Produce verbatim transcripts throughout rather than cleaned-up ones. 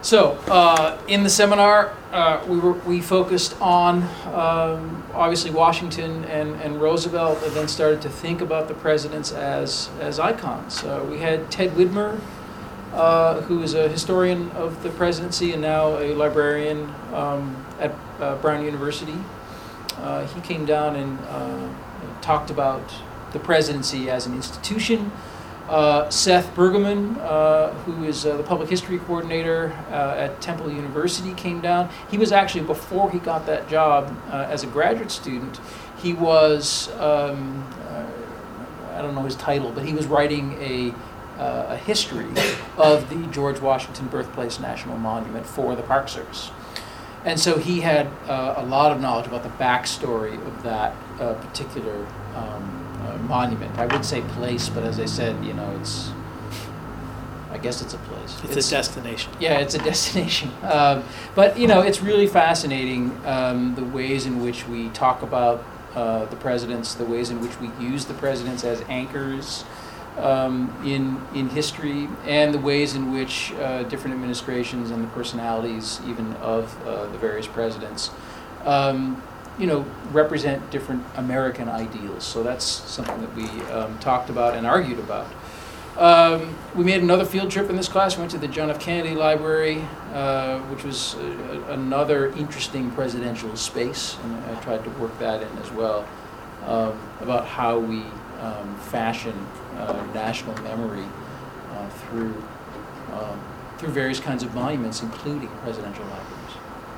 So, uh, in the seminar, uh, we were we focused on um, obviously Washington and, and Roosevelt, and then started to think about the presidents as as icons. Uh, we had Ted Widmer, uh, who is a historian of the presidency and now a librarian um, at uh, Brown University. Uh, he came down and uh, talked about the presidency as an institution. Uh, Seth Bergeman, uh, who is uh, the public history coordinator uh, at Temple University, came down. He was actually, before he got that job uh, as a graduate student, he was, um, uh, I don't know his title, but he was writing a, uh, a history of the George Washington Birthplace National Monument for the Park Service. And so he had uh, a lot of knowledge about the backstory of that uh, particular um, uh, monument. I would say place, but as I said, you know, it's, I guess it's a place. It's, it's a destination. Yeah, it's a destination. Um, but, you know, it's really fascinating um, the ways in which we talk about uh, the presidents, the ways in which we use the presidents as anchors Um, in in history, and the ways in which uh, different administrations and the personalities even of uh, the various presidents, um, you know, represent different American ideals. So that's something that we um, talked about and argued about. Um, we made another field trip in this class. We went to the John F. Kennedy Library, uh, which was a, another interesting presidential space, and I tried to work that in as well, um, about how we um, fashion Uh, national memory uh, through um, through various kinds of monuments, including presidential libraries.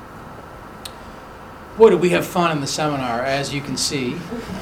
Boy, did we have fun in the seminar, as you can see.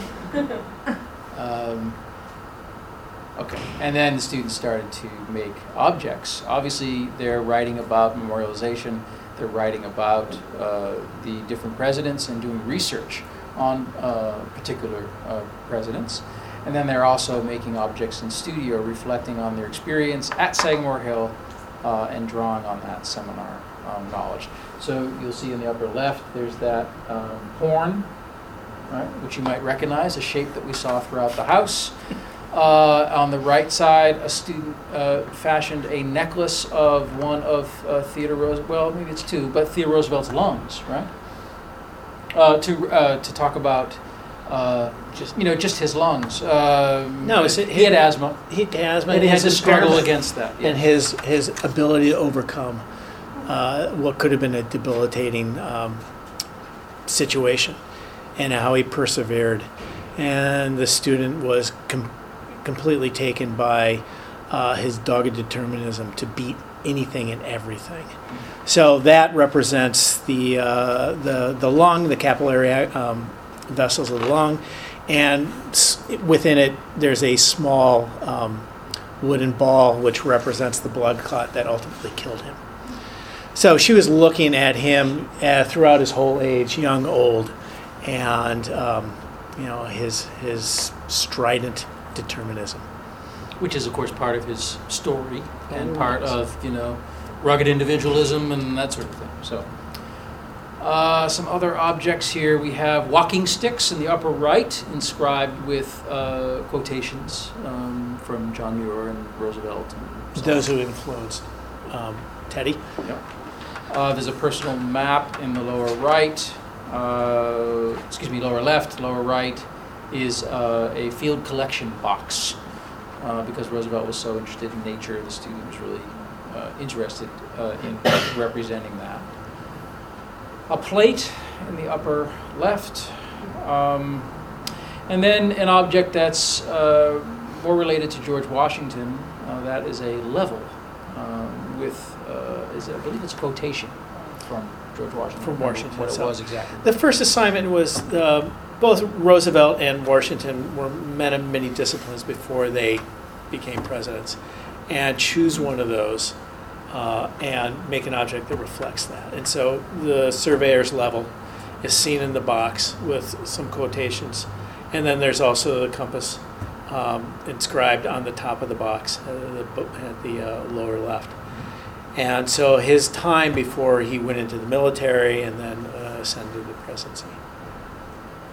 Um, okay, and then the students started to make objects. Obviously, they're writing about memorialization. They're writing about uh, the different presidents and doing research on uh, particular uh, presidents. And then they're also making objects in studio, reflecting on their experience at Sagamore Hill uh, and drawing on that seminar um, knowledge. So you'll see in the upper left, there's that um, horn, right, which you might recognize, a shape that we saw throughout the house. Uh, on the right side, a student uh, fashioned a necklace of one of uh, Theodore Roosevelt, well, maybe it's two, but Theodore Roosevelt's lungs, right? Uh, to uh, to talk about Uh, just you know, just his lungs. Um, no, it's, he, he had asthma. He had asthma, and he had to struggle impairment, against that. Yeah. And his his ability to overcome uh, what could have been a debilitating um, situation, and how he persevered. And the student was com- completely taken by uh, his dogged determinism to beat anything and everything. So that represents the uh, the the lung, the capillary Um, vessels of the lung, and within it there's a small um, wooden ball which represents the blood clot that ultimately killed him. So she was looking at him uh, throughout his whole age, young, old, and um, you know, his his strident determinism, which is of course part of his story and part of, you know, rugged individualism and that sort of thing. So. Uh, some other objects here. We have walking sticks in the upper right, inscribed with uh, quotations um, from John Muir and Roosevelt. And so those who influenced um, Teddy. Yep. Uh, there's a personal map in the lower right. Uh, excuse me, lower left. Lower right is uh, a field collection box. Uh, because Roosevelt was so interested in nature, the student was really uh, interested uh, in representing that. A plate in the upper left, um, and then an object that's uh, more related to George Washington. Uh, that is a level um, with, uh, is it, I believe it's a quotation from George Washington. From Washington. What it so was exactly. The first assignment was uh, both Roosevelt and Washington were men of many disciplines before they became presidents, and choose one of those. Uh, and make an object that reflects that. And so the surveyor's level is seen in the box with some quotations. And then there's also the compass um, inscribed on the top of the box uh, the, at the uh, lower left. And so his time before he went into the military and then uh, ascended to the presidency.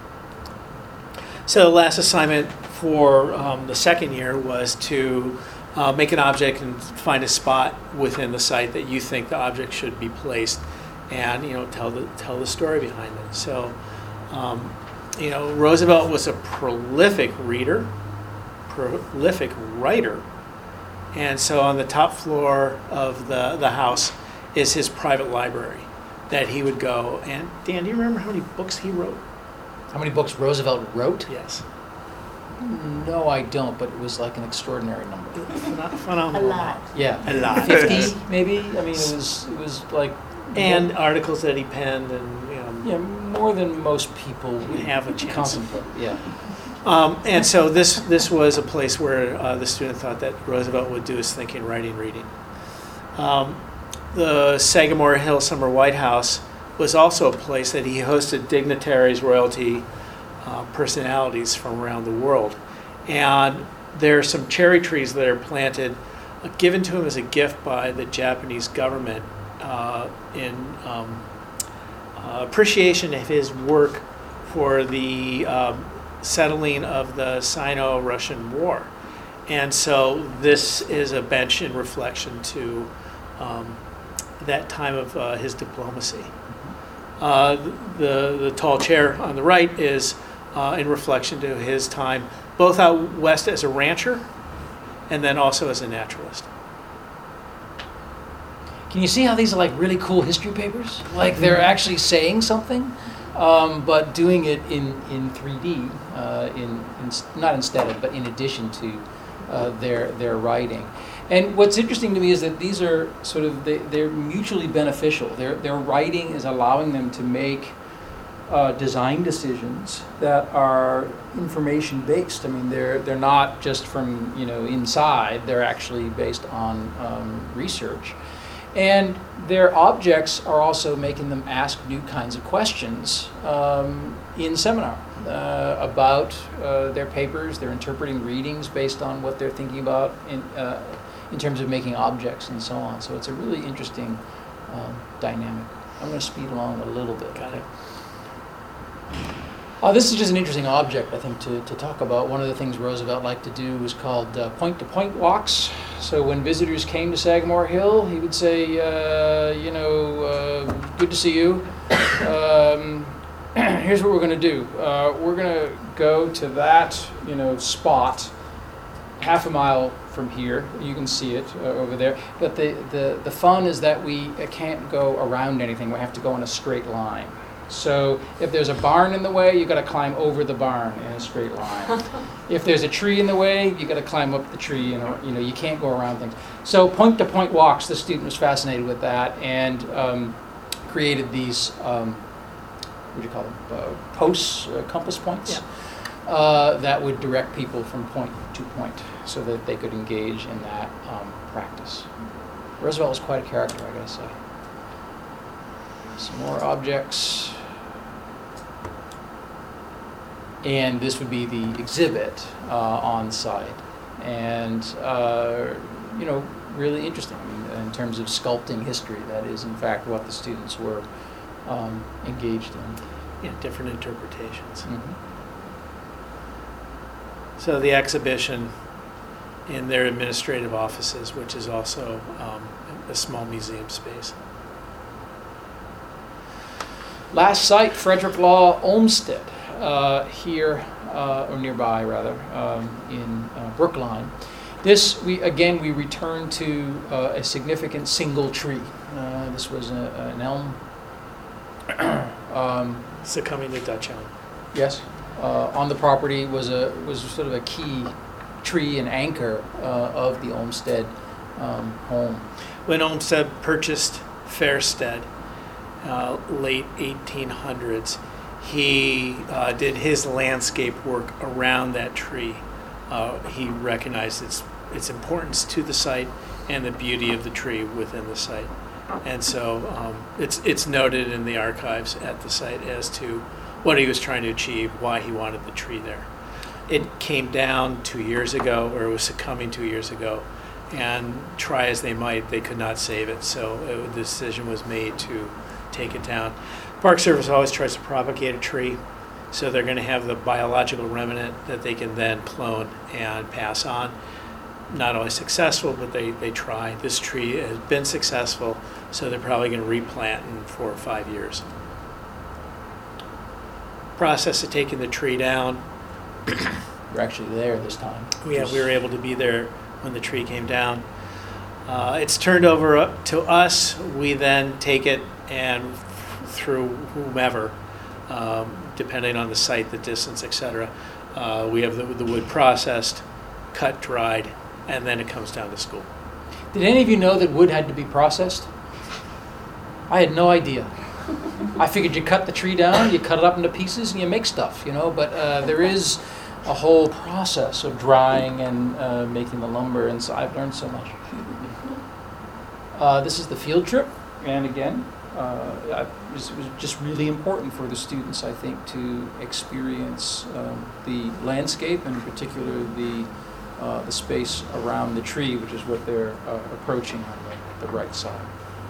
So the last assignment for um, the second year was to uh, make an object and find a spot within the site that you think the object should be placed, and you know tell the tell the story behind it. So, um, you know, Roosevelt was a prolific reader, prolific writer, and so on the top floor of the the house is his private library that he would go. And Dan, do you remember how many books he wrote? How many books Roosevelt wrote? Yes. No, I don't, but it was like an extraordinary number. Phen- A Phenomenal. lot. Yeah. A lot. fifty, maybe? I mean, it was, it was like... And articles that he penned, and you know, Yeah, more than most people would have a chance. contemplate, yeah. Um, and so this this was a place where uh, the student thought that Roosevelt would do his thinking, writing, reading. Um, the Sagamore Hill Summer White House was also a place that he hosted dignitaries, royalty, uh, personalities from around the world. And there are some cherry trees that are planted, uh, given to him as a gift by the Japanese government uh, in um, uh, appreciation of his work for the um, settling of the Sino-Russian War. And so this is a bench in reflection to um, that time of uh, his diplomacy. Uh, the, the tall chair on the right is uh, in reflection to his time, both out west as a rancher and then also as a naturalist. Can you see how these are like really cool history papers? Like they're actually saying something, um, but doing it in, in three D, uh, in, in, not instead of, but in addition to uh, their, their writing. And what's interesting to me is that these are sort of, they, they're mutually beneficial. Their, their writing is allowing them to make uh, design decisions that are information based. I mean, they're, they're not just from, you know, inside, they're actually based on um, research. And their objects are also making them ask new kinds of questions um, in seminar uh, about uh, their papers. They're interpreting readings based on what they're thinking about in, uh, in terms of making objects and so on. So it's a really interesting um, dynamic. I'm going to speed along a little bit. Got it. Uh, this is just an interesting object, I think, to, to talk about. One of the things Roosevelt liked to do was called uh, point-to-point walks. So when visitors came to Sagamore Hill, he would say, uh, you know, uh, good to see you. Um, here's what we're going to do. Uh, we're going to go to that, you know, spot half a mile from here. You can see it uh, over there. But the, the, the fun is that we can't go around anything. We have to go in a straight line. So if there's a barn in the way, you've got to climb over the barn in a straight line. If there's a tree in the way, you've got to climb up the tree, and you know, you can't go around things. So point-to-point walks, the student was fascinated with that and um, created these, um, what do you call them, uh, posts, uh, compass points, Yeah. uh, that would direct people from point to point so that they could engage in that um, practice. Roosevelt was quite a character, I gotta say. Some more objects. And this would be the exhibit uh, on site. And, uh, you know, really interesting. I mean, in terms of sculpting history, that is, in fact, what the students were um, engaged in. Yeah, different interpretations. Mm-hmm. So the exhibition in their administrative offices, which is also um, a small museum space. Last site, Frederick Law Olmsted, uh, here, uh, or nearby rather, um, in uh, Brookline. This, we again, we return to uh, a significant single tree. Uh, this was a, an elm. um, Succumbing to Dutch elm. yes, uh, on the property was a was sort of a key tree and anchor uh, of the Olmsted um, home. When Olmsted purchased Fairstead, Uh, late eighteen hundreds, he uh, did his landscape work around that tree. Uh, he recognized its its importance to the site and the beauty of the tree within the site, and so um, it's it's noted in the archives at the site as to what he was trying to achieve, why he wanted the tree there. It came down two years ago, or it was succumbing two years ago, and try as they might, they could not save it. So uh, the decision was made to take it down. Park Service always tries to propagate a tree, so they're going to have the biological remnant that they can then clone and pass on. not always successful, but they, they try. This tree has been successful, so they're probably going to replant in four or five years. Process of taking the tree down. We're actually there this time. Yeah, we were able to be there when the tree came down. Uh, it's turned over up to us. We then take it and f- through whomever, um, depending on the site, the distance, et cetera. Uh, we have the, the wood processed, cut, dried, and then it comes down to school. Did any of you know that wood had to be processed? I had no idea. I figured you cut the tree down, you cut it up into pieces, and you make stuff, you know, but uh, there is a whole process of drying and uh, making the lumber, and so I've learned so much. Uh, this is the field trip, and again, uh, I, it, was, it was just really important for the students, I think, to experience um, the landscape, and in particular the, uh, the space around the tree, which is what they're uh, approaching on the, the right side.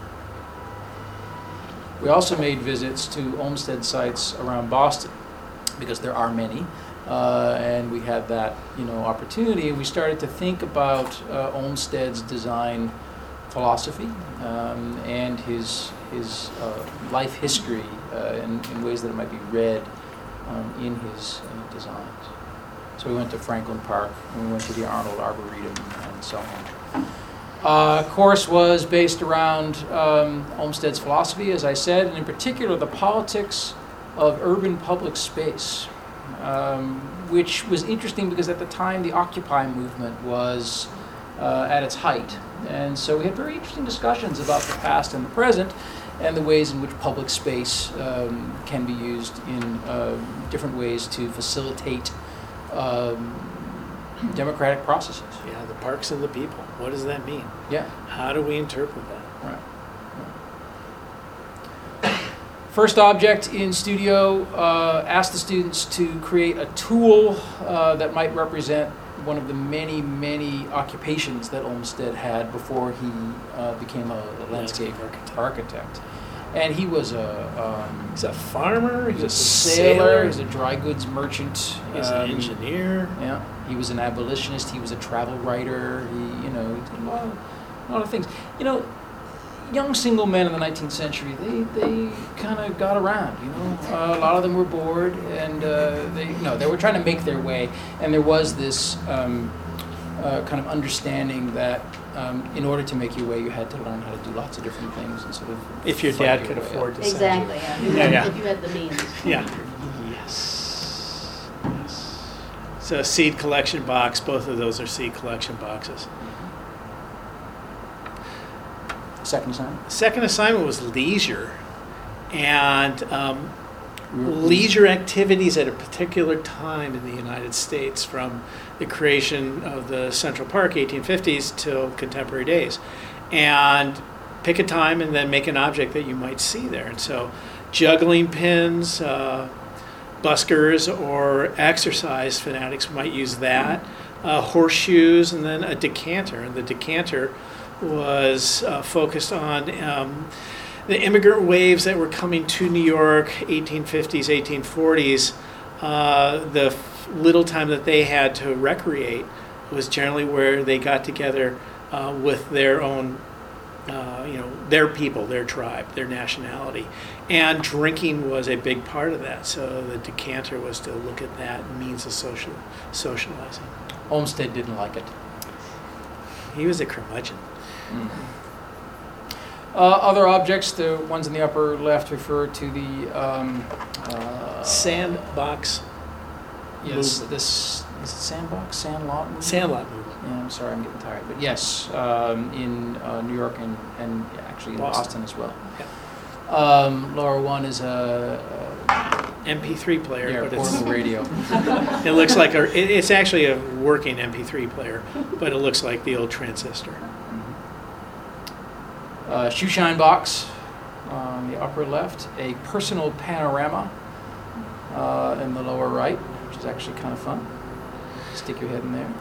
We also made visits to Olmsted sites around Boston, because there are many, uh, and we had that, you know, opportunity, and we started to think about uh, Olmsted's design philosophy um, and his his uh, life history uh, in, in ways that it might be read um, in his uh, designs. So we went to Franklin Park, and we went to the Arnold Arboretum, and so on. Uh, course was based around um, Olmsted's philosophy, as I said, and in particular the politics of urban public space, um, which was interesting because at the time the Occupy movement was uh, at its height. And so we had very interesting discussions about the past and the present and the ways in which public space um, can be used in uh, different ways to facilitate um, democratic processes. Yeah, the parks and the people. What does that mean? Yeah. How do we interpret that? Right. Right. First object in studio, uh, asked the students to create a tool uh, that might represent one of the many, many occupations that Olmsted had before he uh, became a, a landscape architect. architect. And he was a um, he's a farmer. He was He's a sailor. He was a dry goods merchant. He's um, an engineer. Yeah. He was an abolitionist. He was a travel writer. He, you know, he did a lot of, a lot of things. You know, young single men in the nineteenth century, they, they kind of got around, you know. Uh, a lot of them were bored, and uh, they, you know, they were trying to make their way. And there was this um, uh, kind of understanding that um, in order to make your way, you had to learn how to do lots of different things and sort of. If your fight dad your could way afford up. to Exactly, yeah. If you Yeah, had- yeah. If you had the means. Yeah. Yes. Yes. So seed collection box. Both of those are seed collection boxes. Second assignment. Second assignment was leisure, and um, We were- leisure activities at a particular time in the United States, from the creation of the Central Park, eighteen fifties, till contemporary days, and pick a time and then make an object that you might see there. And so, juggling pins, uh, buskers, or exercise fanatics might use that. Uh, horseshoes, and then a decanter, and the decanter was uh, focused on um, the immigrant waves that were coming to New York, eighteen fifties, eighteen forties. Uh, the f- little time that they had to recreate was generally where they got together uh, with their own, uh, you know, their people, their tribe, their nationality. And drinking was a big part of that. So the decanter was to look at that means of social socializing. Olmsted didn't like it. He was a curmudgeon. Uh, other objects, the ones in the upper left refer to the um, uh, Sandbox, Yes, movement. this is it Sandbox, Sandlot. movement? Sandlot movement. Yeah, I'm sorry, I'm getting tired, but yes, um, in uh, New York and, and actually in Boston. Boston, as well. Um, lower one is a, M P three a player, yeah, but it's, portable radio. it looks like a, it, it's actually a working M P three player, but it looks like the old transistor. Uh, shoe shine box on the upper left, a personal panorama uh, in the lower right, which is actually kind of fun. Stick your head in there.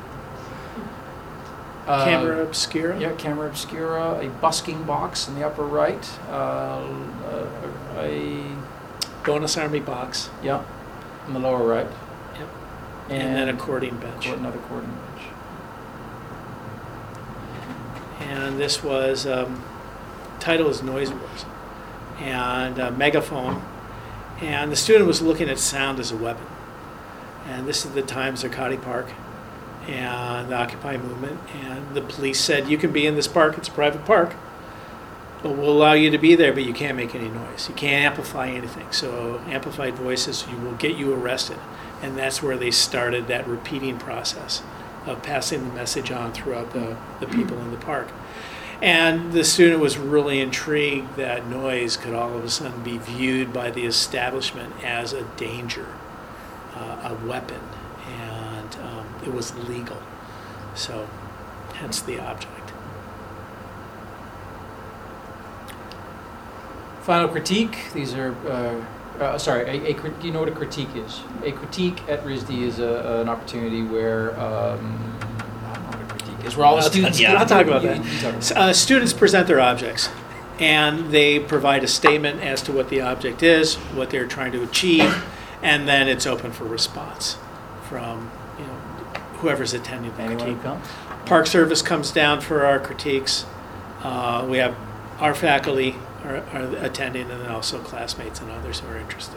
Uh, Camera obscura. Yeah, camera obscura, a busking box in the upper right, uh, a, a Bonus Army box. yeah, in the lower right, Yep. And, then and accordion bench. another accordion bench. and this was, um, title is Noise Wars, and a megaphone, and the student was looking at sound as a weapon. And this is the time Zuccotti Park and the Occupy movement, and the police said, you can be in this park, it's a private park, but we'll allow you to be there, but you can't make any noise. You can't amplify anything. So amplified voices you will get you arrested. And that's where they started that repeating process of passing the message on throughout the, the people in the park. And the student was really intrigued that noise could all of a sudden be viewed by the establishment as a danger, uh, a weapon, and um, it was legal. So hence the object. Final critique. These are, uh, uh, sorry, a, a, do you know what a critique is? A critique at R I S D is a, an opportunity where, um, I don't know what a critique is, where all the I'll students... t- yeah, I'll talk about you- that. you talk about it. Uh, students present their objects, and they provide a statement as to what the object is, what they're trying to achieve, and then it's open for response from, you know, whoever's attending the Anyone who critique. comes? Park Service comes down for our critiques. Uh, we have our faculty are, are attending, and then also classmates and others who are interested.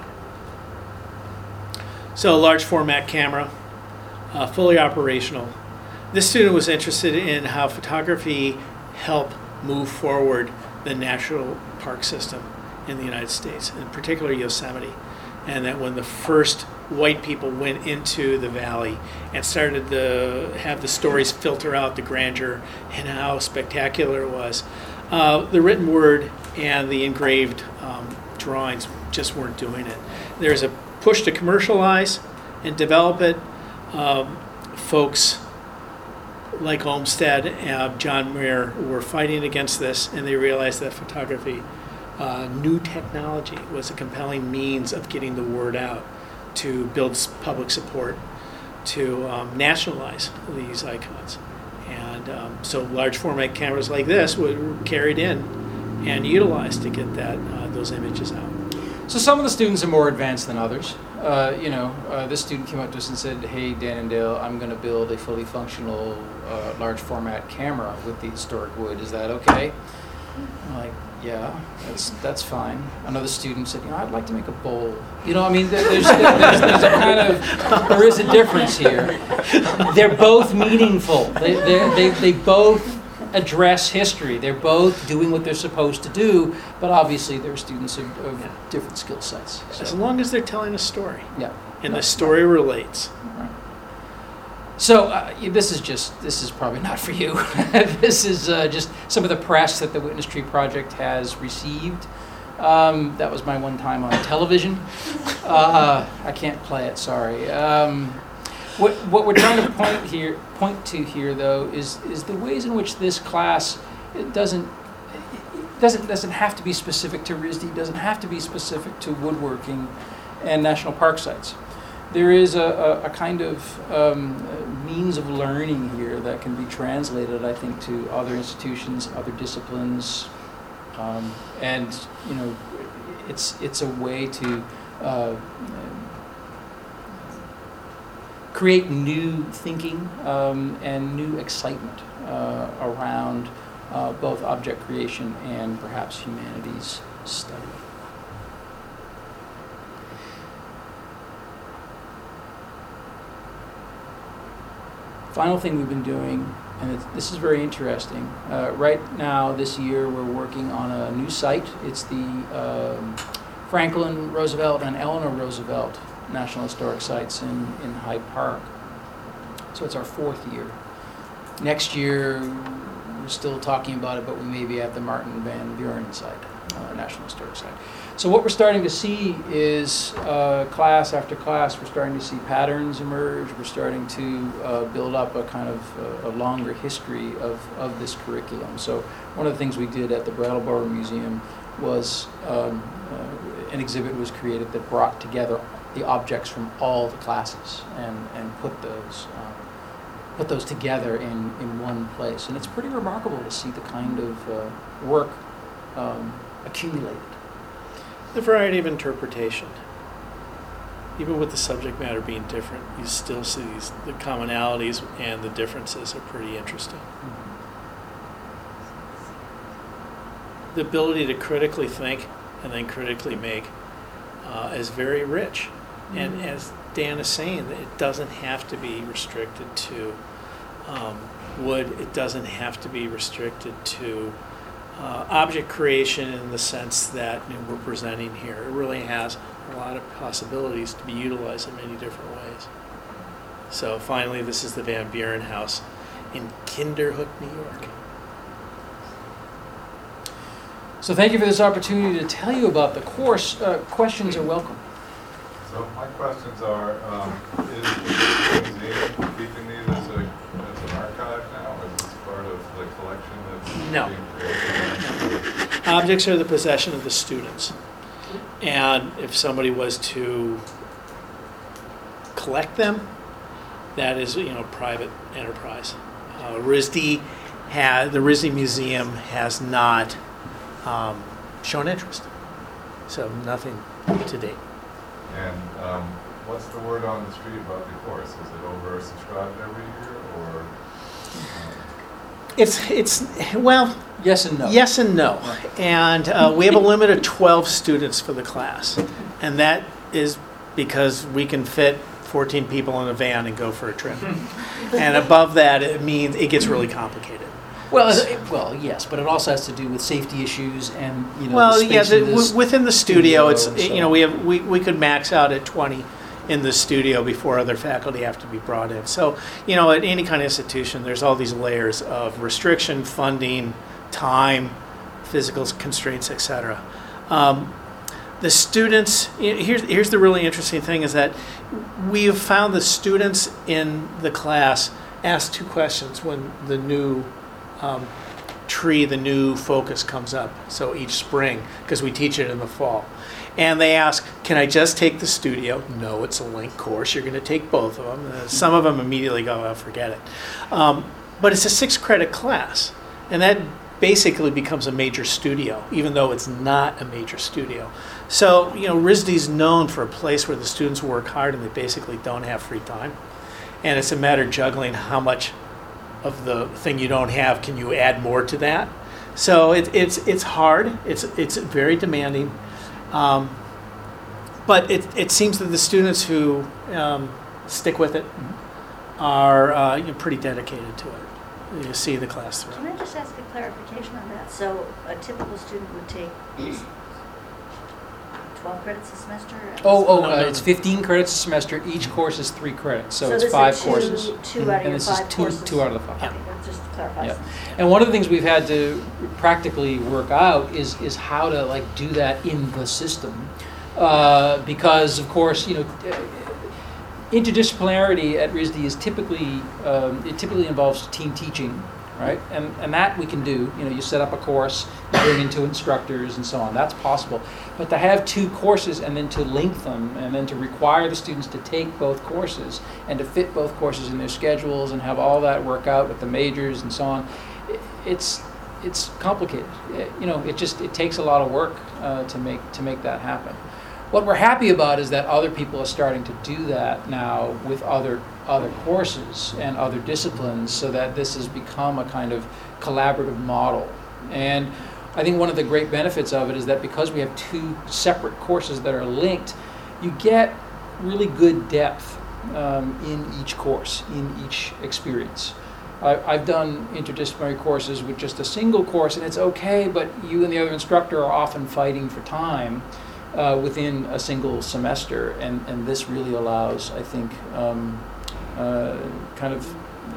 So a large format camera, uh, fully operational. This student was interested in how photography helped move forward the national park system in the United States, in particular Yosemite. And that when the first white people went into the valley and started to have the stories filter out the grandeur and how spectacular it was, uh, the written word and the engraved um, drawings just weren't doing it. There's a push to commercialize and develop it. Um, folks like Olmsted and John Muir were fighting against this, and they realized that photography, uh, new technology, was a compelling means of getting the word out, to build s- public support, to um, nationalize these icons. And um, so large format cameras like this were carried in and utilized to get that uh, those images out. So some of the students are more advanced than others. Uh, you know, uh, this student came up to us and said, hey, Dan and Dale, I'm going to build a fully functional uh, large format camera with the historic wood. Is that okay? I'm like, yeah, that's that's fine. Another student said, you know, I'd like to make a bowl. You know, I mean, there- there's, there's, there's a kind of, there is a difference here. They're both meaningful. They, they, they, they both address history. They're both doing what they're supposed to do, but obviously they're students of, of Yeah. different skill sets. As So, long as they're telling a story, yeah. and No. the story relates. Right. So uh, y- this is just, this is probably not for you. This is uh, just some of the press that the Witness Tree Project has received. Um, that was my one time on television. Uh, I can't play it, sorry. Um, what, what we're trying to point here, point to here, though, is is the ways in which this class it doesn't it doesn't doesn't have to be specific to R I S D, doesn't have to be specific to woodworking and national park sites. There is a, a, a kind of um, means of learning here that can be translated, I think, to other institutions, other disciplines, um, and you know, it's it's a way to uh, create new thinking um, and new excitement uh, around uh, both object creation and perhaps humanities study. Final thing we've been doing, and it's, this is very interesting. Uh, right now, this year, we're working on a new site. It's the um, Franklin Roosevelt and Eleanor Roosevelt National Historic Sites in, in Hyde Park. So it's our fourth year. Next year, we're still talking about it, but we may be at the Martin Van Buren site, uh, National Historic Site. So what we're starting to see is uh, class after class, we're starting to see patterns emerge. We're starting to uh, build up a kind of uh, a longer history of, of this curriculum. So one of the things we did at the Brattleboro Museum was um, uh, an exhibit was created that brought together the objects from all the classes and, and put those um, put those together in, in one place. And it's pretty remarkable to see the kind of uh, work um, accumulated. The variety of interpretation. Even with the subject matter being different, you still see these, the commonalities and the differences are pretty interesting. the ability to critically think and then critically make uh, is very rich. And Mhm. as Dan is saying, it doesn't have to be restricted to um, wood. It doesn't have to be restricted to uh, object creation in the sense that, you know, we're presenting here. It really has a lot of possibilities to be utilized in many different ways. So finally, this is the Van Buren House in Kinderhook, New York. So thank you for this opportunity to tell you about the course. Uh, questions are welcome. So my questions are, um, is the museum keeping these as, a, as an archive now? Is this part of the collection that's No. being created? Objects are the possession of the students. And if somebody was to collect them, that is, you know, private enterprise. Uh, R I S D has, the R I S D Museum has not um, shown interest. So nothing to date. And um, what's the word on the street about the course? Is it oversubscribed every year, or? Um, It's, it's, well, Yes and no. yes and no. And uh, we have a limit of twelve students for the class. And that is because we can fit fourteen people in a van and go for a trip. And above that, it means it gets really complicated. Well, it- well, yes, but it also has to do with safety issues and, you know, Well, the yeah, space the, in this w- within the studio, it's, studio, you know, so- we have, we, we could max out at twenty in the studio before other faculty have to be brought in. So, you know, at any kind of institution, there's all these layers of restriction, funding, time, physical constraints, et cetera. Um, the students, y- here's, here's the really interesting thing is that we have found the students in the class ask two questions when the new um, tree, the new focus comes up. So each spring, because we teach it in the fall. And they ask, can I just take the studio? No, it's a linked course. You're going to take both of them. Uh, some of them immediately go, oh, forget it. Um, but it's a six credit class. And that basically becomes a major studio, even though it's not a major studio. So, you know, R I S D's known for a place where the students work hard and they basically don't have free time. And it's a matter of juggling how much of the thing you don't have can you add more to that. So it, it's it's hard. It's it's very demanding. Um, but it, it seems that the students who um, stick with it are uh, you know, pretty dedicated to it. You see the class through. Can I just ask a clarification on that? So a typical student would take twelve credits a semester? Oh, oh, No, uh, no, it's no. fifteen credits a semester. Each course is three credits, so, it's this is five two- courses. Two Mhm. out of And your this is five two- courses? two out of the five. Okay, that's just to clarify. Yeah. And one of the things we've had to practically work out is is how to like do that in the system, uh, because of course, you know, uh, interdisciplinarity at R I S D is typically um, it typically involves team teaching, right? And and that we can do. You know, you set up a course, you bring in two instructors, and so on. That's possible. But to have two courses and then to link them and then to require the students to take both courses and to fit both courses in their schedules and have all that work out with the majors and so on, i- it's it's complicated. It- you know, it just it takes a lot of work uh, to make to make that happen. What we're happy about is that other people are starting to do that now with other other courses and other disciplines, so that this has become a kind of collaborative model. And I think one of the great benefits of it is that because we have two separate courses that are linked, you get really good depth um, in each course, in each experience. I, I've done interdisciplinary courses with just a single course, and it's okay, but you and the other instructor are often fighting for time uh, within a single semester, and, and this really allows, I think, um, uh, kind of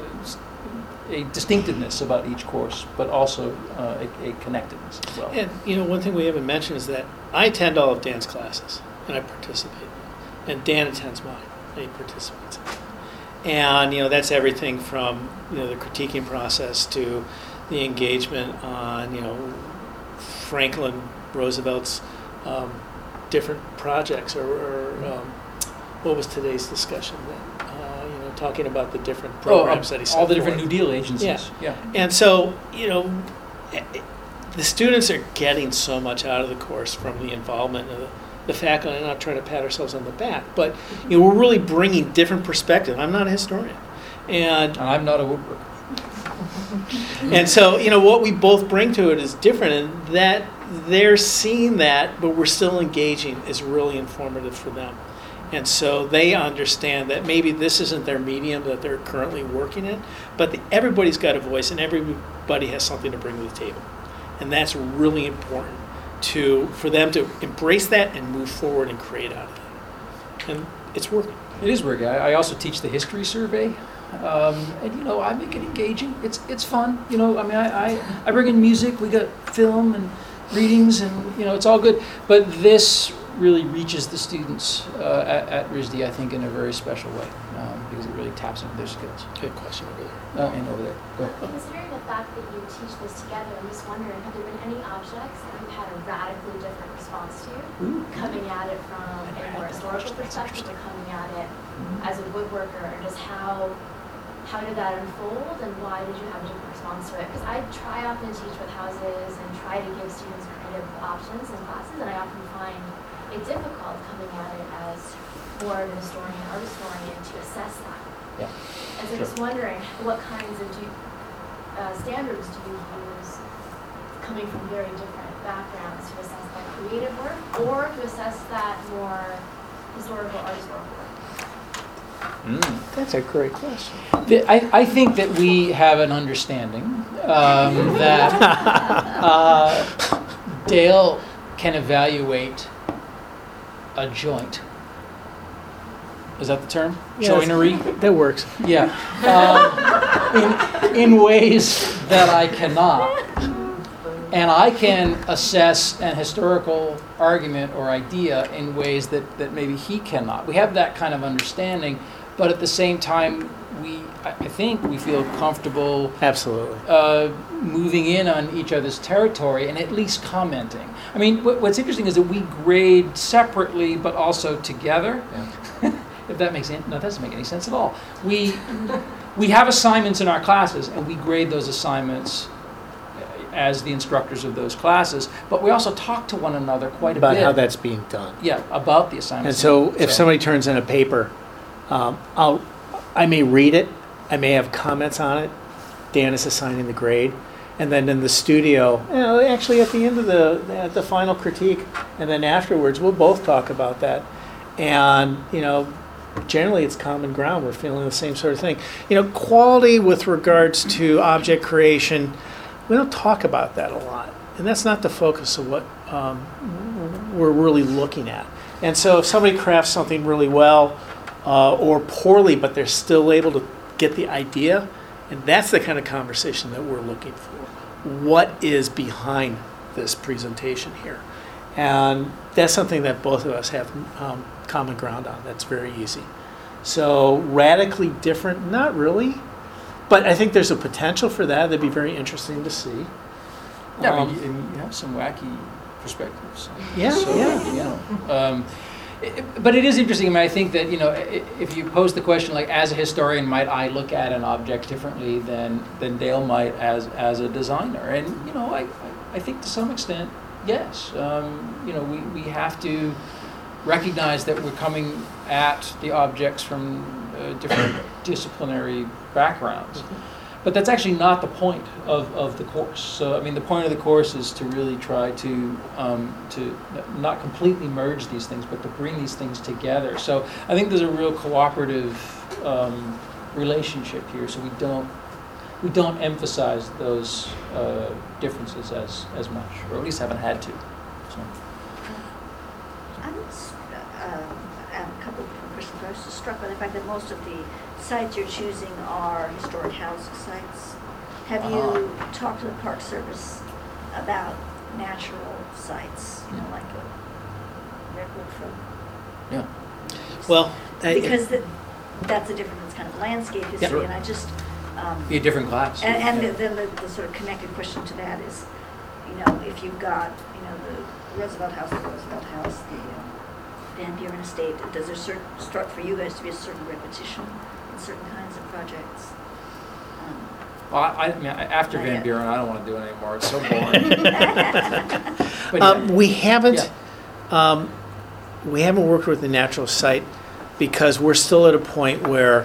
a distinctiveness about each course, but also uh, a, a connectedness as well. And, you know, one thing we haven't mentioned is that I attend all of Dan's classes, and I participate. And Dan attends mine, and he participates in it. And, you know, that's everything from, you know, the critiquing process to the engagement on, you know, Franklin Roosevelt's um, different projects, or, or um, what was today's discussion then? Uh, you know, talking about the different programs oh, that he set all the different forth. New Deal agencies. Yeah. yeah. And so, you know, eh, eh, the students are getting so much out of the course from the involvement of the, the faculty. I'm not trying to pat ourselves on the back, but, you know, we're really bringing different perspective. I'm not a historian. And And I'm not a woodworker. And so, you know, what we both bring to it is different, and that they're seeing that, but we're still engaging is really informative for them. And so they understand that maybe this isn't their medium that they're currently working in, but the, everybody's got a voice and everybody has something to bring to the table. And that's really important to for them to embrace that and move forward and create out of it. And it's working. It is working. I I also teach the history survey. Um, and you know, I make it engaging. It's it's fun. You know, I mean, I, I, I bring in music. We got film and readings, and you know, it's all good. But this really reaches the students uh, at, at R I S D, I think, in a very special way um, because it really taps into their skills. Good question over there. Uh, and over there. Go. Considering the fact that you teach this together, I'm just wondering, have there been any objects that you've had a radically different response to? Ooh. Coming at it from a more historical perspective or coming at it as a woodworker, or just how how did that unfold and why did you have a different response to it? Because I try often to teach with houses and try to give students creative options in classes, and I often find it difficult coming at it as more of an historian, art historian, to assess that. Yeah. And so Sure. just wondering, what kinds of do, uh, standards do you use coming from very different backgrounds to assess that creative work or to assess that more historical, art historical work? Mm. That's a great question. The- I, I think that we have an understanding um, that uh, Dale can evaluate a joint. Is that the term? Yeah, Joinery? That works. Yeah. Um, in, in ways that I cannot. And I can assess an historical argument or idea in ways that, that maybe he cannot. We have that kind of understanding, but at the same time, we I I think we feel comfortable Absolutely. uh, moving in on each other's territory and at least commenting. I mean, what, what's interesting is that we grade separately, but also together. If that makes any, no, that doesn't make any sense at all. We we have assignments in our classes, and we grade those assignments as the instructors of those classes. But we also talk to one another quite a About bit. how that's being done. Yeah, about the And assignments. so if somebody turns in a paper, um, I'll, I may read it, I may have comments on it, Dan is assigning the grade, and then in the studio, you know, actually at the end of the, at the final critique, and then afterwards, we'll both talk about that. And, you know, generally it's common ground, we're feeling the same sort of thing. You know, quality with regards to object creation, we don't talk about that a lot. And that's not the focus of what um, we're really looking at. And so if somebody crafts something really well uh, or poorly, but they're still able to get the idea, and that's the kind of conversation that we're looking for. What is behind this presentation here? And that's something that both of us have um, common ground on. That's very easy. So radically different, not really. But I think there's a potential for that. That'd be very interesting to see. Yeah, I Um, mean, you, and you have some wacky perspectives. Yeah, So, yeah. You know, um, it- but it is interesting. I mean, I think that, you know, i- if you pose the question, like, as a historian, might I look at an object differently than, than Dale might as, as a designer? And, you know, I, I think to some extent, yes. Um, you know, we, we have to recognize that we're coming at the objects from uh, different disciplinary backgrounds. But that's actually not the point of, of the course. So, I mean, the point of the course is to really try to um, to n- not completely merge these things, but to bring these things together. So, I think there's a real cooperative um, relationship here. So we don't we don't emphasize those uh, differences as as much, or at least haven't had to. So. I was, uh, I have a couple of different questions. I was just struck by the fact that most of the sites you're choosing are historic housing sites. Have you Uh-huh. talked to the Park Service about natural sites, you know, like a redwood from? Yeah. Well, I- Because the, that's a different, it's kind of landscape history, Sure. and I just, um, Be a different class. and, and Yeah. then the, the sort of connected question to that is, you know, if you've got, you know, the Roosevelt House, the Roosevelt House, the um, Van Buren Estate, does there certain, start for you guys to be a certain repetition in certain kinds of projects? Um, Well, I, I mean, after Not Van yet. Buren, I don't want to do it anymore. It's so boring. But Um, yeah. we haven't, um, we haven't worked with the natural site because we're still at a point where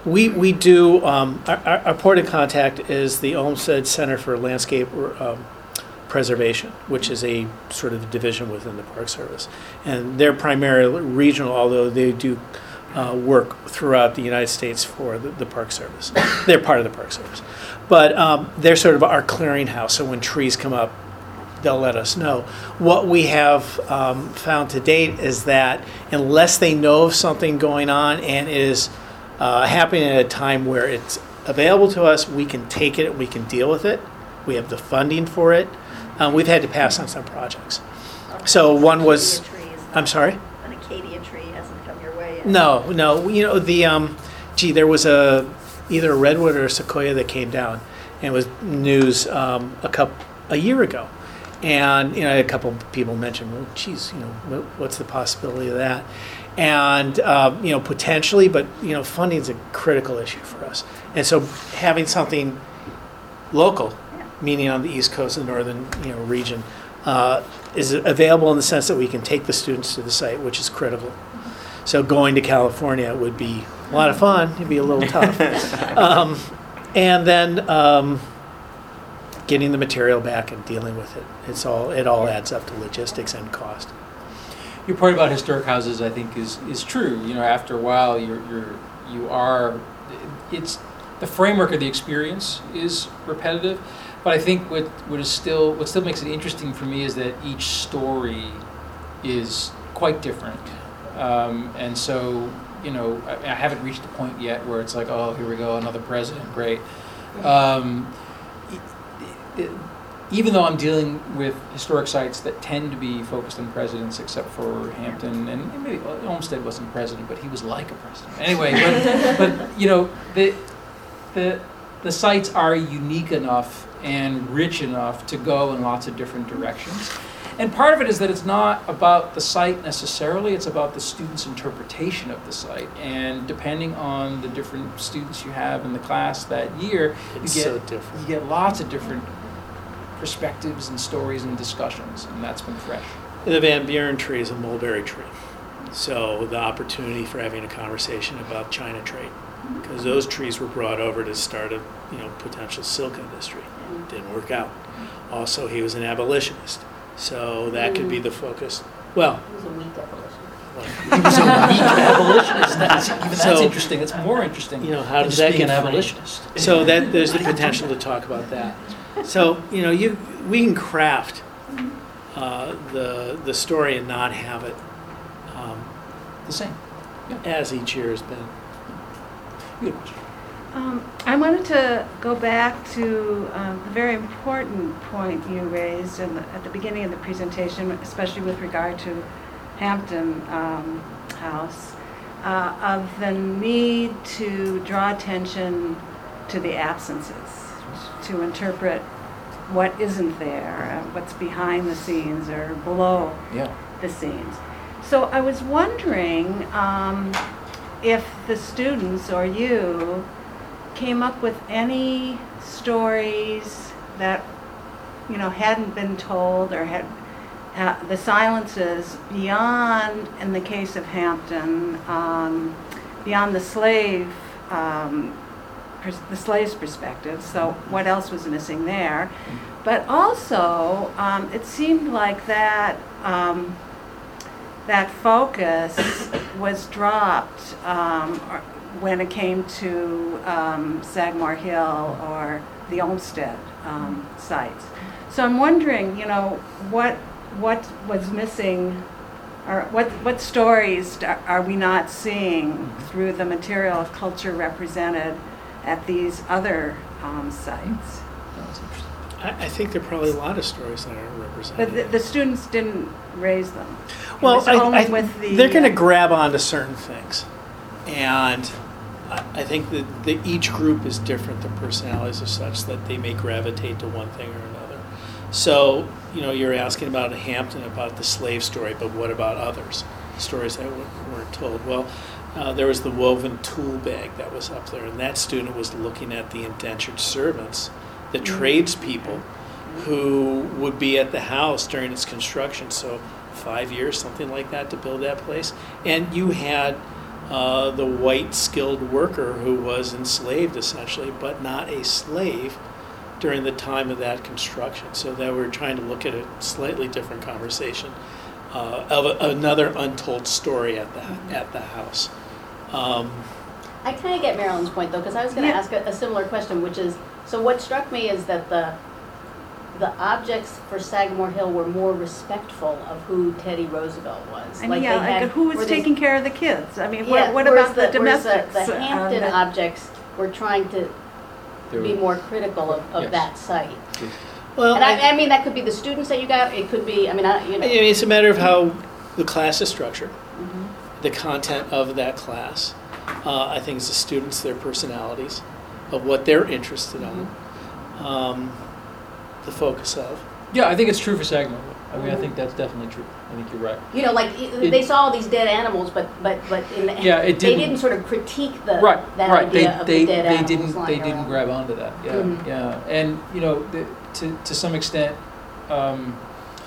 We, we do, um, our, our our point of contact is the Olmsted Center for Landscape um, Preservation, which is a sort of division within the Park Service. And they're primarily regional, although they do uh, work throughout the United States for the, the Park Service. They're part of the Park Service. But um, they're sort of our clearinghouse, so when trees come up, they'll let us know. What we have um, found to date is that unless they know of something going on and it is uh, happening at a time where it's available to us, we can take it, we can deal with it. We have the funding for it. Um, we've had to pass on some projects. So one was, Acacia tree is I'm not- sorry? An acacia tree hasn't come your way yet. No, no. You know, the, um, gee, there was a, either a redwood or a sequoia that came down and it was news um, a couple, a year ago. And, you know, a couple of people mentioned, well, geez, you know, what, what's the possibility of that? And, um, you know, potentially, but, you know, funding is a critical issue for us. And so having something local, Yeah. meaning on the East Coast and northern, you know, region, uh, is available in the sense that we can take the students to the site, which is critical. So going to California would be a lot of fun. It'd be a little tough. um, and then um, getting the material back and dealing with it. It's all it all adds up to logistics and cost. Your point about historic houses, I think, is is true. You know, after a while, you're you're you are, it's the framework of the experience is repetitive, but I think what what is still what still makes it interesting for me is that each story is quite different, um, and so you know I, I haven't reached the point yet where it's like, oh, here we go, another president, great. Um, it, it, even though I'm dealing with historic sites that tend to be focused on presidents, except for Hampton, and maybe Olmsted wasn't president, but he was like a president. Anyway, but, but you know, the, the, the sites are unique enough and rich enough to go in lots of different directions. And part of it is that it's not about the site necessarily, it's about the student's interpretation of the site. And depending on the different students you have in the class that year, It's you get, so different. you get lots of different perspectives and stories and discussions, and that's been fresh. The Van Buren tree is a mulberry tree. So the opportunity for having a conversation about China trade, because those trees were brought over to start a you know potential silk industry. Didn't work out. Also, he was an abolitionist, so that could be the focus. Well, It was a weak evolution. He was a weak abolitionist. That's, even that's So, interesting. It's more interesting you know, how than does just that being an get framed? abolitionist. So that there's the potential to talk about that. So you know, you we can craft uh, the the story and not have it um, The same. as each year has been. Good question. Um, I wanted to go back to um, the very important point you raised in the, at the beginning of the presentation, especially with regard to Hampton um, House, uh, of the need to draw attention to the absences, to interpret what isn't there, uh, what's behind the scenes or below Yeah. the scenes. So I was wondering um, if the students or you came up with any stories that, you know, hadn't been told or had uh, the silences beyond, in the case of Hampton, um, beyond the slave, um, pers- the slave's perspective. So what else was missing there? But also, um, it seemed like that um, that focus was dropped um, or when it came to um, Sagamore Hill or the Olmsted um, sites. So I'm wondering, you know, what what was missing, or what what stories are are we not seeing through the material of culture represented at these other um, sites? That's interesting. I, I think there are probably a lot of stories that are represented. But the, the students didn't raise them. It Well, was I, only I, with the, they're going to uh, grab onto certain things, and I, I think that the, each group is different. The personalities are such that they may gravitate to one thing or another. So, you know, you're asking about Hampton, about the slave story, but what about others? Stories that w- weren't told. Well, uh, there was the woven tool bag that was up there, and that student was looking at the indentured servants, the tradespeople, who would be at the house during its construction. So five years, something like that, to build that place. And you had uh, the white skilled worker who was enslaved essentially, but not a slave during the time of that construction. So that we're trying to look at a slightly different conversation uh, of a, another untold story at the at the house. Um, I kind of get Marilyn's point though, because I was going to Yeah. ask a, a similar question, which is, so what struck me is that the the objects for Sagamore Hill were more respectful of who Teddy Roosevelt was. And yeah, they had- like who was were these- taking care of the kids? I mean, Yeah, what, what whereas about the whereas domestics? The, the uh, Hampton that- objects were trying to They be were- more critical of, of Yes. that site. well, And I- I, I mean, that could be the students that you got. It could be, I mean, I, you know. I mean, it's a matter of how the class is structured, Mhm. the content of that class. Uh, I think it's the students, their personalities, of what they're interested in, um, the focus of. Yeah, I think it's true for Sagamore. I mean, I Mhm. think that's definitely true. I think you're right. You know, like It- they saw all these dead animals, but but but in the, Yeah, it they didn't- didn't sort of critique the Right, that right. They, idea of they, the dead they animals didn't, lying they didn't around. grab onto that. Yeah, Mhm. yeah. And, you know, the, to, to some extent, um,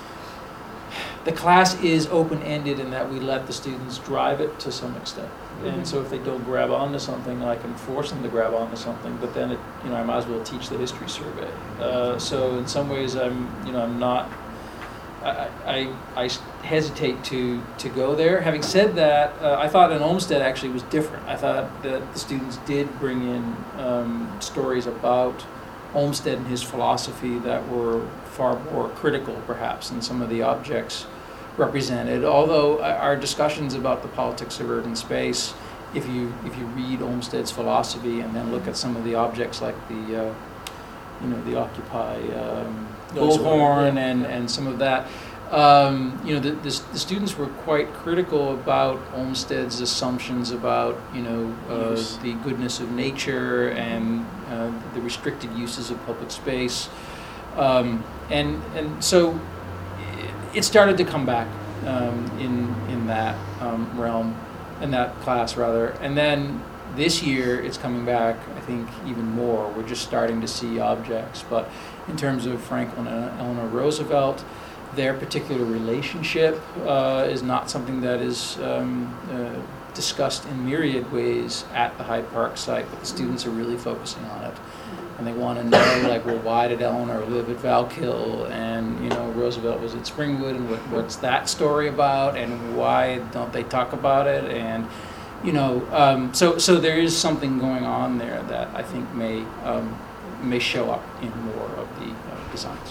the class is open-ended in that we let the students drive it to some extent. Mhm. And so if they don't grab onto something, I can force them to grab onto something, but then it, you know, I might as well teach the history survey. Uh, so in some ways, I'm, you know, I'm not, I, I, I hesitate to, to go there. Having said that, uh, I thought in Olmsted actually was different. I thought that the students did bring in um, stories about Olmsted and his philosophy that were far more critical, perhaps, than some of the objects represented. Although uh, our discussions about the politics of urban space, if you if you read Olmsted's philosophy and then look at some of the objects like the, uh, you know, the Occupy um, Noise bullhorn horn, yeah. and and some of that. Um, you know, the, the, the students were quite critical about Olmsted's assumptions about, you know, uh, Use. the goodness of nature and uh, the restricted uses of public space. Um, and, and so it started to come back um, in, in that um, realm, in that class rather. And then this year it's coming back, I think, even more. We're just starting to see objects. But in terms of Franklin and Eleanor Roosevelt, their particular relationship uh, is not something that is um, uh, discussed in myriad ways at the Hyde Park site, but the students are really focusing on it. And they want to know, like, well, why did Eleanor live at Valkill? And, you know, Roosevelt was at Springwood, and what, what's that story about? And why don't they talk about it? And, you know, um, so so there is something going on there that I think may um, may show up in more of the uh, designs.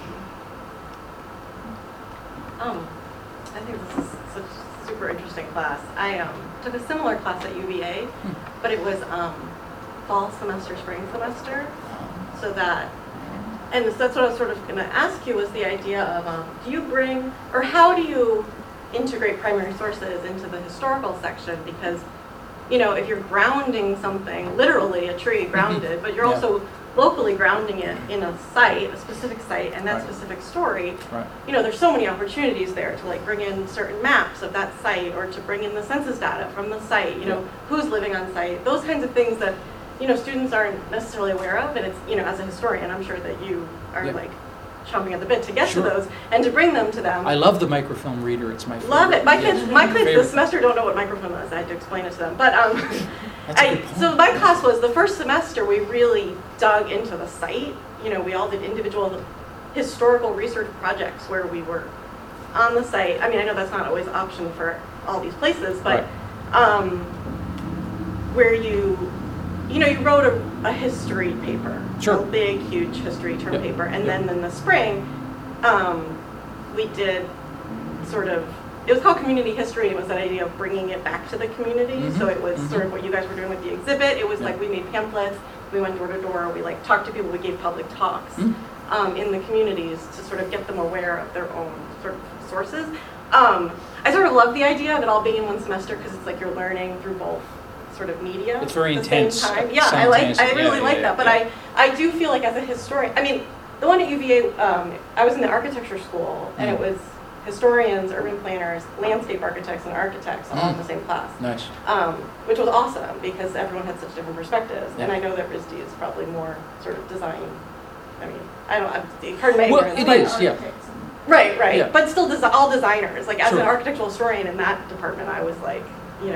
Um, I think this is such a super interesting class. I um, took a similar class at U V A, but it was um, fall semester, spring semester, so that, and so that's what I was sort of going to ask you was the idea of, um, do you bring, or how do you integrate primary sources into the historical section? Because, you know, if you're grounding something, literally a tree grounded, but you're Yeah. also locally grounding it in a site, a specific site, and that Right. specific story, Right. you know, there's so many opportunities there to like bring in certain maps of that site or to bring in the census data from the site, you know, who's living on site, those kinds of things that, you know, students aren't necessarily aware of. And it's, you know, as a historian, I'm sure that you are Yeah. like chomping at the bit to get Sure. to those and to bring them to them. I love the microfilm reader. It's my favorite. Love it. My Yeah. kids, my kids Favorite. this semester don't know what microfilm is. I had to explain it to them. But um, That's a I, good point. so my class was the first semester we really dug into the site. You know, we all did individual historical research projects where we were on the site. I mean, I know that's not always an option for all these places, but um, where you, you know, you wrote a, a history paper, Sure. a big, huge history term Yep. paper, and Yep. then in the spring, um, we did sort of, it was called community history. It was that idea of bringing it back to the community. Mhm. So it was Mhm. sort of what you guys were doing with the exhibit. It was Yeah. like we made pamphlets, we went door to door, we like talked to people, we gave public talks Mm. um, in the communities to sort of get them aware of their own sort of sources. Um, I sort of love the idea of it all being in one semester because it's like you're learning through both sort of media. It's very at the intense, Same time. Yeah, I like. I simultaneously. really Yeah, like yeah, that. But yeah. I, I do feel like as a historian, I mean, the one at U V A, um, I was in the architecture school, and Mm. it was historians, urban planners, landscape architects, and architects all in Mm. the same class, Nice. um, which was awesome because everyone had such different perspectives. And Yeah. I know that R I S D is probably more sort of design. I mean, I don't. I'm, pardon my Well, ignorance. it but- is, yeah. Right, right. Yeah. But still, desi- all designers. Like as Sure. an architectural historian in that department, I was like, you know,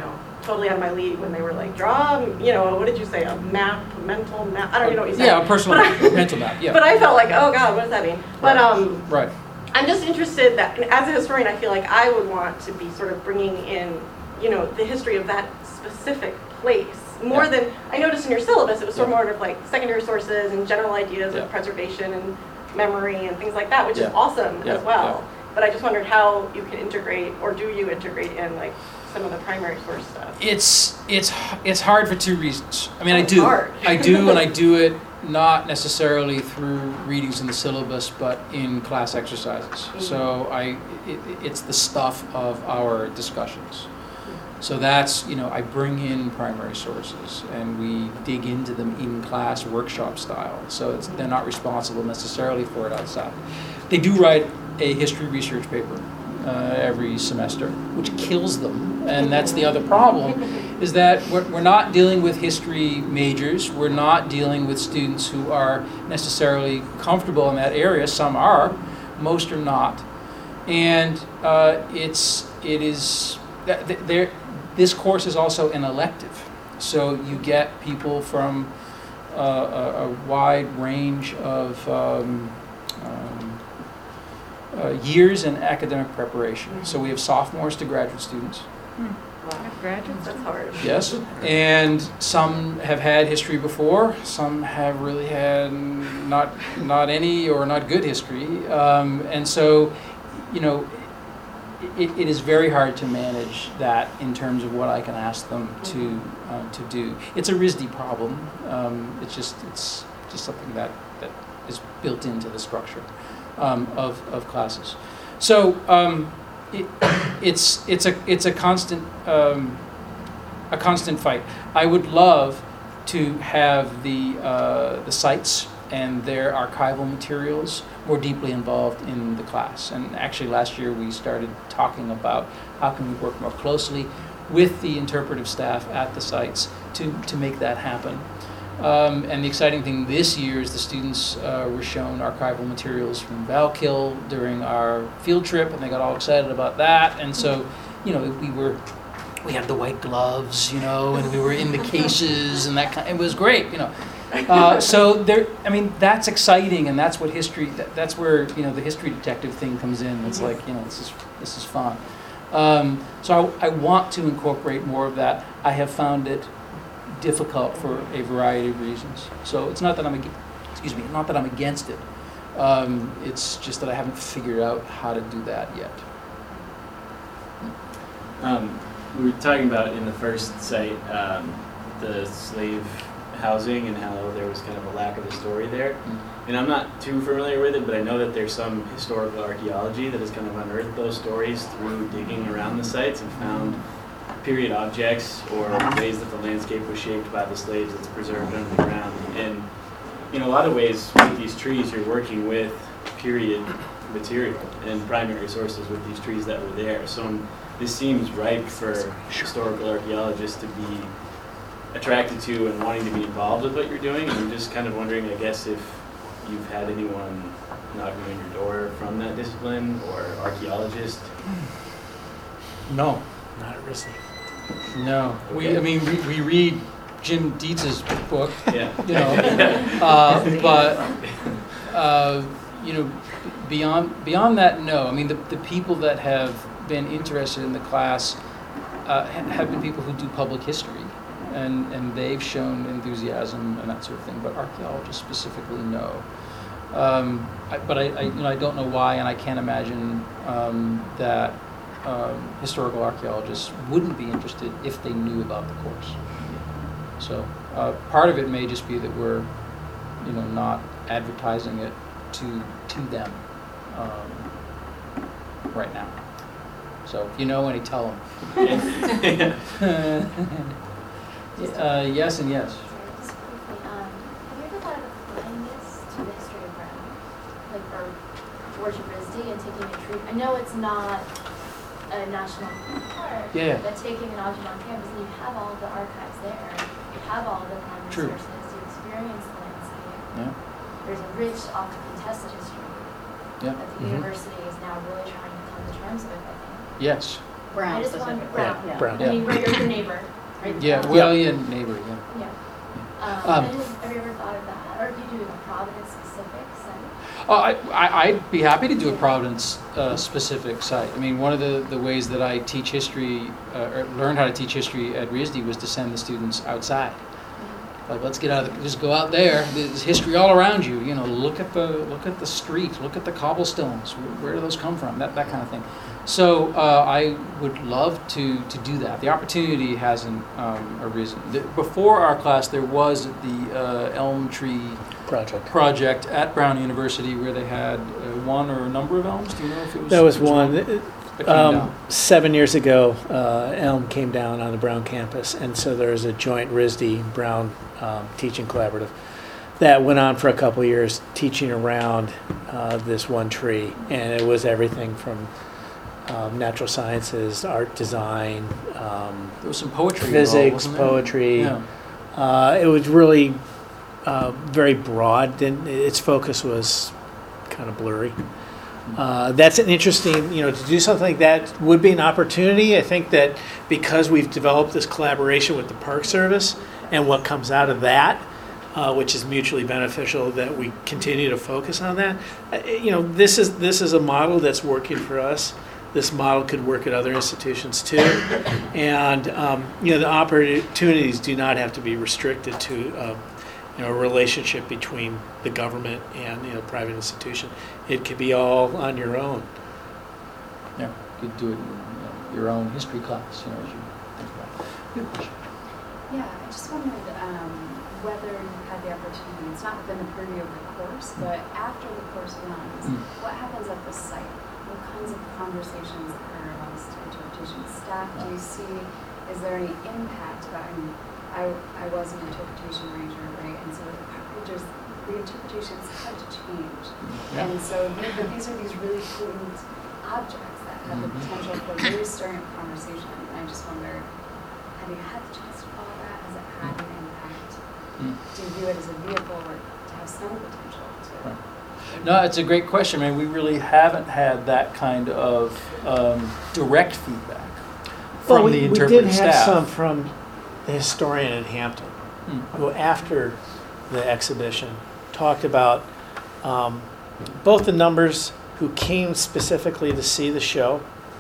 totally out of my league when they were like, draw, you know, what did you say, a map, a mental map? I don't even know what you said. Yeah, a personal But I- mental map, yeah. But I felt like, oh God, what does that mean? But um, Right. I'm just interested that, as a historian, I feel like I would want to be sort of bringing in, you know, the history of that specific place. More Yeah. than, I noticed in your syllabus, it was sort of Yeah. more of like secondary sources and general ideas Yeah. of preservation and memory and things like that, which Yeah. is awesome Yeah, as well. But I just wondered how you can integrate, or do you integrate in like some of the primary source stuff? It's it's it's hard for two reasons. I mean, Oh, I it's do, hard. I do, and I do it not necessarily through readings in the syllabus, but in class exercises. So I, it, it's the stuff of our discussions. So that's, you know, I bring in primary sources and we dig into them in class workshop style. So it's, they're not responsible necessarily for it outside. They do write a history research paper uh, every semester, which kills them. And that's the other problem, is that we're, we're not dealing with history majors. We're not dealing with students who are necessarily comfortable in that area. Some are, most are not. And uh, it's, it is, th- th- there. This course is also an elective, so you get people from uh, a, a wide range of um, um, uh, years in academic preparation. So we have sophomores to graduate students, Wow. Graduates? That's hard. yes, and some have had history before. Some have really had not not any or not good history, um, and so, you know. It, it is very hard to manage that in terms of what I can ask them to uh, to do. It's a R I S D problem. Um, it's just it's just something that, that is built into the structure um, of, of classes. So um, it, it's it's a it's a constant um, a constant fight. I would love to have the uh, the sites and their archival materials more deeply involved in the class. And actually last year we started talking about how can we work more closely with the interpretive staff at the sites to, to make that happen. Um, and the exciting thing this year is the students uh, were shown archival materials from Valkill during our field trip, and they got all excited about that. And so, you know, we were, we had the white gloves, you know, and we were in the cases and that kind, it was great, you know. Uh, so there, I mean, that's exciting, and that's what history. That, that's where, you know, the history detective thing comes in. It's like, you know, this is this is fun. Um, so I, I want to incorporate more of that. I have found it difficult for a variety of reasons. So it's not that I'm, ag- excuse me, not that I'm against it. Um, it's just that I haven't figured out how to do that yet. Um, we were talking about in the first site um, the slave housing and how there was kind of a lack of a story there. Mm. And I'm not too familiar with it, but I know that there's some historical archaeology that has kind of unearthed those stories through digging around the sites and found period objects or ways that the landscape was shaped by the slaves that's preserved under the ground. And in a lot of ways with these trees, you're working with period material and primary sources with these trees that were there. So um, this seems ripe for historical archaeologists to be attracted to and wanting to be involved with what you're doing. And I'm just kind of wondering, I guess, if you've had anyone knocking on your door from that discipline or archaeologist. No, Not at Risley. no. We, Okay. I mean, we, we read Jim Dietz's book, Yeah. you know, uh, but uh, you know, beyond beyond that, no. I mean, the the people that have been interested in the class uh, ha- have been people who do public history, and and they've shown enthusiasm and that sort of thing. But archaeologists specifically, no. Um, I, but I, I, you know, I don't know why, and I can't imagine um, that um, historical archaeologists wouldn't be interested if they knew about the course. So uh, part of it may just be that we're, you know, not advertising it to to them um, right now. So if you know any, tell them. uh, yes and yes. Just quickly, um, have you ever thought of applying this to the history of Rome? Like, or worship R I S D and taking a tree? I know it's not a national park, Yeah. but taking an object on campus, and you have all the archives there, you have all the primary True. sources, you experience the landscape. Yeah. There's a rich, often contested history Yeah. that the Mhm. university is now really trying to come to terms with, I think. Yes. Brown I just specific. wanted Brown. Yeah. Brown. I mean, right, or your neighbor. Right. Yeah, Uh, well, yeah, neighbor, yeah. Yeah. Um, Um, and have you ever thought of that? Or do you do a Providence specific site? Uh, I, I- I'd be happy to do a Providence uh, specific site. I mean, one of the, the ways that I teach history, uh, or learned how to teach history at R I S D was to send the students outside. Like, let's get out of the, just go out there. There's history all around you. You know, look at the look at the street, look at the cobblestones. Where, where do those come from? That that kind of thing. So uh, I would love to to do that. The opportunity hasn't um, arisen. The, before our class, there was the uh, Elm Tree Project. project at Brown University where they had uh, one or a number of elms. Do you know if it was? That was which one. that came Um, down? seven years ago, uh, Elm came down on the Brown campus, and so there was a joint R I S D Brown um, teaching collaborative that went on for a couple of years, teaching around uh, this one tree, and it was everything from um, natural sciences, art, design, um, There was some poetry. physics, involved, wasn't there? poetry. Yeah. Uh, it was really uh, very broad. Didn't, its focus was kind of blurry. Uh, that's an interesting, you know, to do something like that would be an opportunity. I think that because we've developed this collaboration with the Park Service and what comes out of that, uh, which is mutually beneficial, that we continue to focus on that. Uh, you know, this is this is a model that's working for us. This model could work at other institutions too, and um, you know, the opportunities do not have to be restricted to uh, you know, a relationship between the government and, you know, private institution. It could be all on your own. Yeah, you could do it in, you know, your own history class, you know, as you think about it. Good question. Yeah, I just wondered um, whether you had the opportunity, it's not within the purview of the course, but after the course runs, Mm. what happens at the site? What kinds of conversations occur amongst interpretation staff? Do you see, is there any impact? About, I mean, I, I was an interpretation major, right? And so the majors, the interpretations had to change. Yeah. And so th- but these are these really potent objects that have the Mhm. potential for really stirring up conversation. And I just wonder, have you had the chance to follow that? Has it had an impact? Mm. Do you view it as a vehicle or to have some potential to? Right. No, it's a great question. I mean, we really haven't had that kind of um, direct feedback from Well, we, the we interpretive did staff. have some from the historian in Hampton, Mm. who after the exhibition talked about um, both the numbers who came specifically to see the show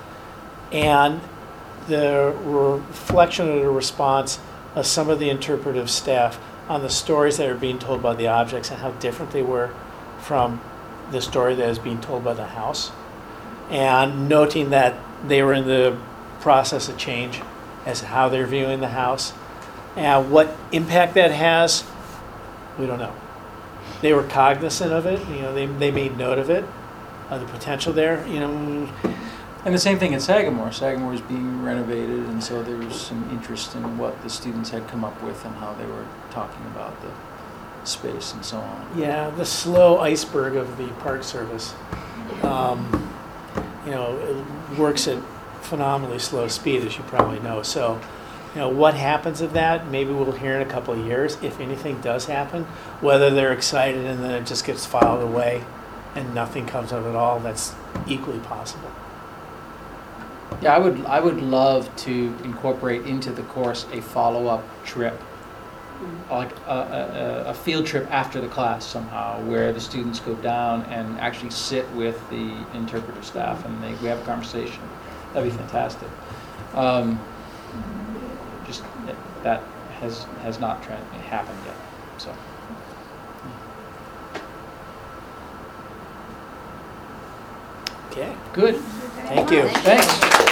and the reflection of the response of some of the interpretive staff on the stories that are being told by the objects and how different they were from the story that is being told by the house, and noting that they were in the process of change as to how they're viewing the house. And what impact that has, we don't know. They were cognizant of it, you know, they, they made note of it, of the potential there, you know. And the same thing in Sagamore. Sagamore is being renovated, and so there was some interest in what the students had come up with and how they were talking about the space and so on. Yeah, the slow iceberg of the Park Service, um, you know, it works at phenomenally slow speed, as you probably know. So, you know, what happens of that? Maybe we'll hear in a couple of years, if anything does happen. Whether they're excited and then it just gets filed away and nothing comes of it all, that's equally possible. Yeah, I would I would love to incorporate into the course a follow-up trip, like a, a, a field trip after the class somehow, where the students go down and actually sit with the interpretive staff and they, we have a conversation. That'd be fantastic. Um, just that- that has has not tra- happened yet. So. Okay, Good. thank you. Thanks.